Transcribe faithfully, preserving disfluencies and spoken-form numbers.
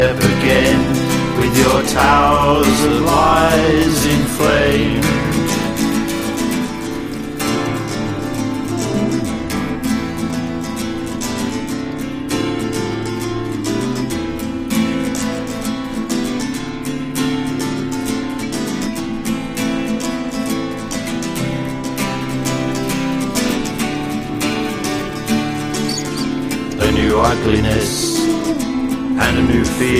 again with your towers of lies in flame. A new ugliness and a new fear.